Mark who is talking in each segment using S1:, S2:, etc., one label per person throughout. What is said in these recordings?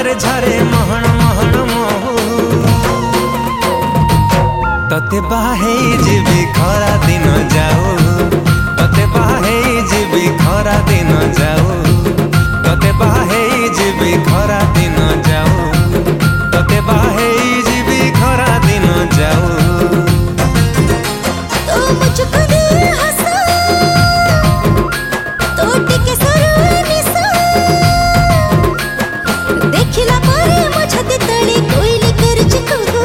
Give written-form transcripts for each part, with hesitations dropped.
S1: रे झरे महण महण महू तते बाहे जीवी खरा दिन जाऊ तते बाहे जीवी खरा दिन जाऊ तते बाहे जीवी खरा दिन जाऊ तते बाहे जीवी खरा दिन जाऊ
S2: तो मुझको हंसा तो टिके सरनिसा देखिला पारे मुझे तळी कोइली करची को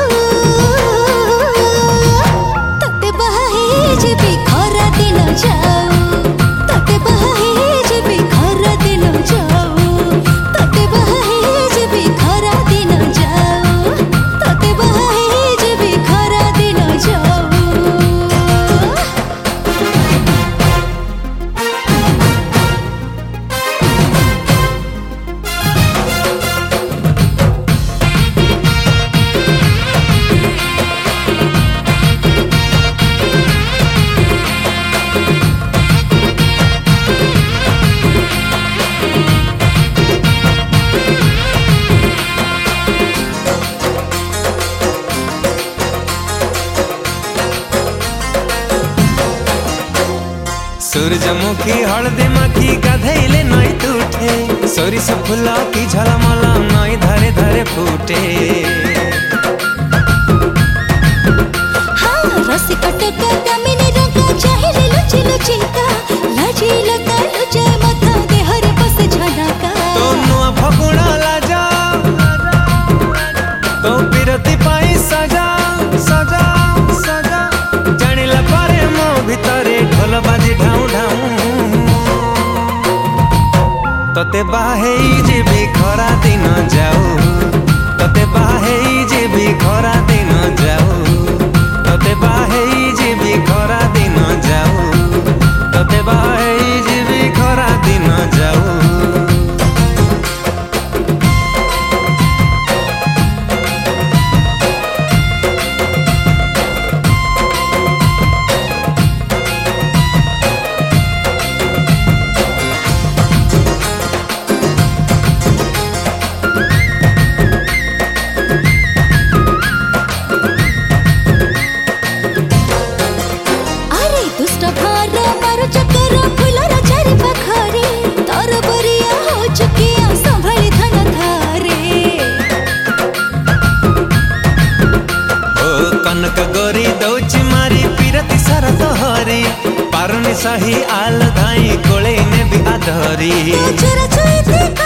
S2: तते बाहे जीवी खरा दिन जाऊ तते बाहे जीवी खरा दिन जाऊ तते बाहे जीवी खरा दिन जाऊ तते बाहे जीवी खरा दिन जाऊ
S1: सूरजमुखी हलदी माखी गाधैले नई तुठे सोरिष फूल की झलमल नई धरे धरे फूटे
S2: हाँ रसिक टका दामिनी रंगा चाहिले लुचि लुचिका लाजी लता लुचे मथा देहरे बस झनका
S1: तो नुआ फगुणा लाजा तो बिरती पाई सजा सजा सजा जानिला पारे मो भितरे ढोल बाजी ढाऊ ढाऊ तते बाहे जीवी खरा दिन जाऊ तते बाहे जीवी खरा दिन जाऊ तते बाहे जीवी खरा दिन जाऊ तते बाहे जीवी खरा दिन जाऊ कनक गोरी दौची मारी पीरती सारा तोहरी पारुनी सही आल धाई कोले ने भी आधरी